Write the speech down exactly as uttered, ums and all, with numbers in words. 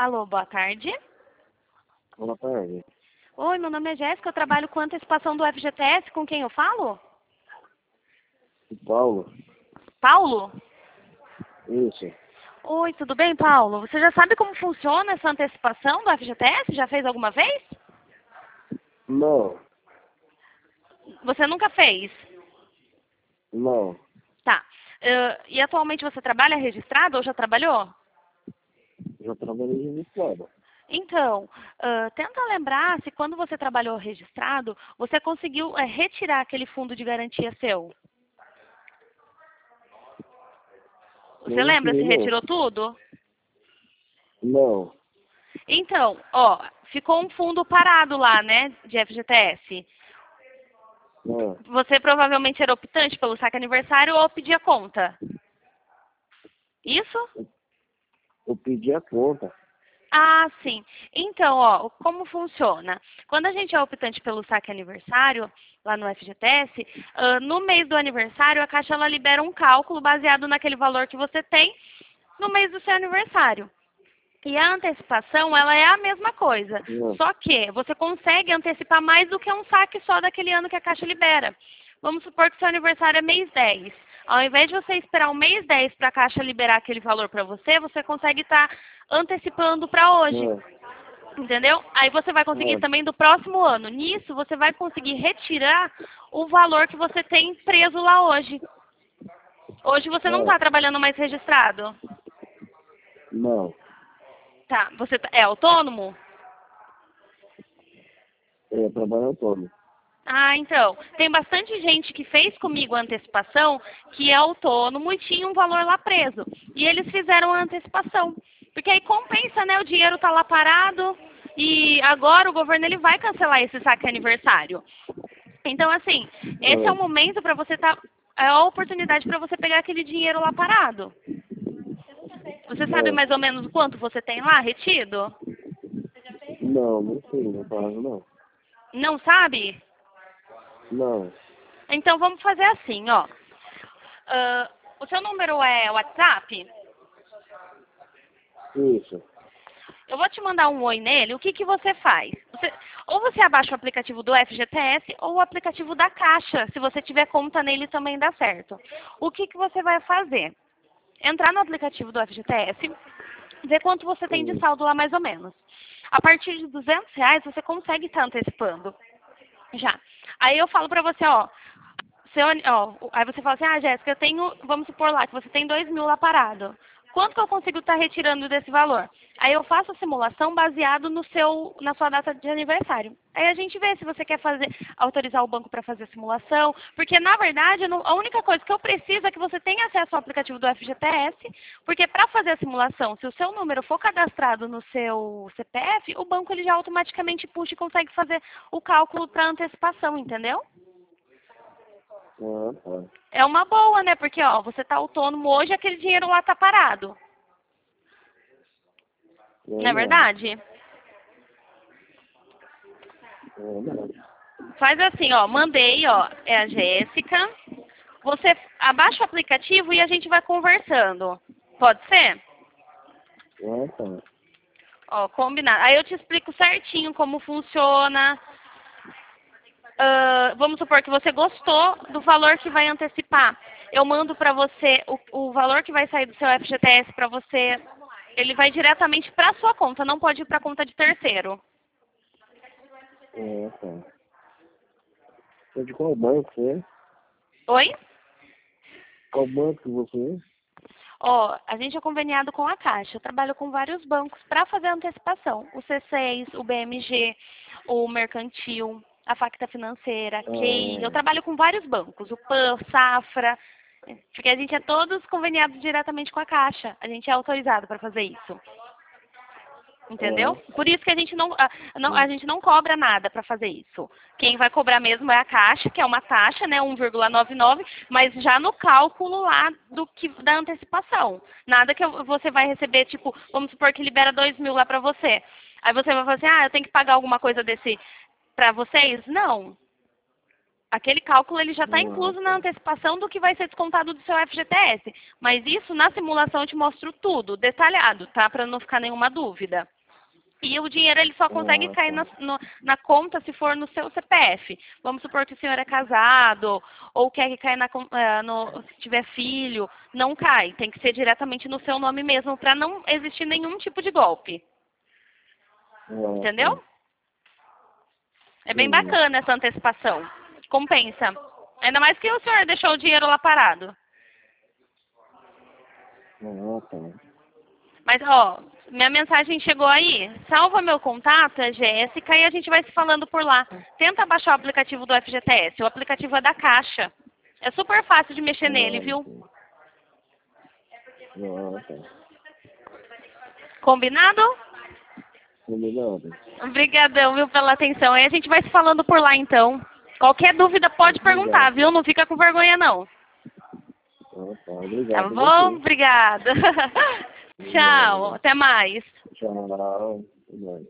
Alô, boa tarde. Boa tarde. Oi, meu nome é Jéssica, eu trabalho com antecipação do F G T S, com quem eu falo? Paulo? Paulo? Isso. Oi, tudo bem, Paulo? Você já sabe como funciona essa antecipação do F G T S? Já fez alguma vez? Não. Você nunca fez? Não. Tá. Uh, e atualmente você trabalha registrado ou já trabalhou? Já trabalhei registrado. Então, uh, tenta lembrar se quando você trabalhou registrado, você conseguiu uh, retirar aquele fundo de garantia seu. Você Não lembra se tirei, não. retirou tudo? Não. Então, ó, ficou um fundo parado lá, né, de F G T S. Não. Você provavelmente era optante pelo saque aniversário ou pedia conta. Isso? Eu pedi a conta. Ah, sim. Então, ó, como funciona? Quando a gente é optante pelo saque aniversário, lá no F G T S, uh, no mês do aniversário, a Caixa ela libera um cálculo baseado naquele valor que você tem no mês do seu aniversário. E a antecipação, ela é a mesma coisa. Não. Só que você consegue antecipar mais do que um saque só daquele ano que a Caixa libera. Vamos supor que seu aniversário é mês dez. Ao invés de você esperar o mês dez para a Caixa liberar aquele valor para você, você consegue estar antecipando para hoje. Não. Entendeu? Aí você vai conseguir Não. também do próximo ano. Nisso, você vai conseguir retirar o valor que você tem preso lá hoje. Hoje você não está Não. trabalhando mais registrado. Não. Tá. Você tá- é autônomo? É, trabalho autônomo. Ah, então. Tem bastante gente que fez comigo a antecipação que é autônomo e tinha um valor lá preso. E eles fizeram a antecipação. Porque aí compensa, né? O dinheiro tá lá parado e agora o governo ele vai cancelar esse saque aniversário. Então, assim, esse é o Não. momento para você tá é a oportunidade para você pegar aquele dinheiro lá parado. Você sabe Não. mais ou menos quanto você tem lá retido? Não, não sei, não falo não. Não sabe? Não. Então vamos fazer assim, ó. Ah, o seu número é WhatsApp? Isso. Eu vou te mandar um oi nele. O que, que você faz? Você- ou você abaixa o aplicativo do F G T S ou o aplicativo da Caixa. Se você tiver conta nele também dá certo. O que, que você vai fazer? Entrar no aplicativo do F G T S, ver quanto você tem de Sim. saldo lá mais ou menos. A partir de duzentos reais você consegue estar antecipando. Já. Aí eu falo pra você, ó, seu, ó, aí você fala assim, ah, Jéssica, eu tenho, vamos supor lá que você tem dois mil lá parado. Quanto que eu consigo estar retirando desse valor? Aí eu faço a simulação baseado no seu, na sua data de aniversário. Aí a gente vê se você quer fazer, autorizar o banco para fazer a simulação, porque na verdade eu não- a única coisa que eu preciso é que você tenha acesso ao aplicativo do F G T S, porque para fazer a simulação, se o seu número for cadastrado no seu C P F, o banco ele já automaticamente puxa e consegue fazer o cálculo para antecipação, entendeu? Ah, tá. É uma boa, né? Porque, ó, você tá autônomo hoje, aquele dinheiro lá tá parado. Não é Verdade. verdade? Verdade. Faz assim, ó, mandei, ó, é a Jéssica. Você abaixa o aplicativo e a gente vai conversando. Pode ser? Ah, tá. Ó, combinado. Aí eu te explico certinho como funciona. Ah, vamos supor que você gostou do valor que vai antecipar. Eu mando para você o, o valor que vai sair do seu F G T S para você. Ele vai diretamente para sua conta, não pode ir para conta de terceiro. Ah, tá. É de qual banco você é? Oi? Qual banco que você é? Ó, a gente é conveniado com a Caixa. Eu trabalho com vários bancos para fazer a antecipação. O C seis, o B M G, o Mercantil, a Facta Financeira, a Q I. Eu Ah, trabalho com vários bancos. O Pan, Safra. Porque a gente é todos conveniados diretamente com a Caixa. A gente é autorizado para fazer isso. Entendeu? ah, Por isso que a gente não, a, não- a sim. gente não cobra nada para fazer isso. Quem vai cobrar mesmo é a Caixa, que é uma taxa, né, um vírgula noventa e nove, mas já no cálculo lá do que da antecipação. Nada que eu- você vai receber, tipo, vamos supor que libera dois mil lá para você. Aí você vai falar assim, ah, eu tenho que pagar alguma coisa desse para vocês? Não. Aquele cálculo ele já está Ah, incluso na tá. antecipação do que vai ser descontado do seu F G T S. Mas isso na simulação eu te mostro tudo, detalhado, tá? Para não ficar nenhuma dúvida. E o dinheiro ele só consegue Ah, cair tá. na, no- na conta se for no seu C P F. Vamos supor que o senhor é casado, ou quer que caia na, con- eh, no, se tiver filho. Não cai. Tem que ser diretamente no seu nome mesmo, para não existir nenhum tipo de golpe. Ah, Entendeu? tá. É bem Entendi. bacana essa antecipação. Compensa. Ainda mais que o senhor deixou o dinheiro lá parado. Ah, tá. Mas, ó, minha mensagem chegou aí. Salva meu contato, é Jéssica, e a gente vai se falando por lá. Tenta baixar o aplicativo do F G T S. O aplicativo é da Caixa. É super fácil de mexer nele, Ah, viu? entendi. Ah, tá. Combinado? Combinado. Obrigadão, viu, pela atenção. Aí a gente vai se falando por lá, então. Qualquer dúvida pode perguntar, Obrigado. viu? Não fica com vergonha, não. Ah, tá. Tá Obrigado. bom? Você. Obrigada. Tchau. Obrigado. Até mais. Tchau. Obrigado.